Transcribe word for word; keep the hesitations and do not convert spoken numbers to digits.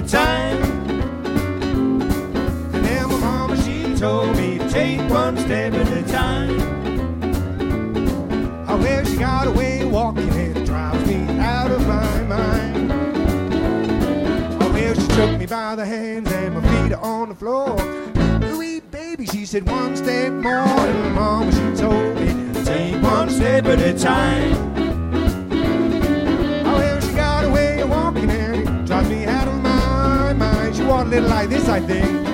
a time. And then my mama, she told me to take one step at a time. Oh, well, she got away walking and it drives me out of my mind. Oh, well, she took me by the hands and my feet are on the floor. Louie, baby, she said one step more. And my mama, she told me to take one step at a time. Oh, well, she got away walking and it drives me out of my mind. She walked a little like this, I think.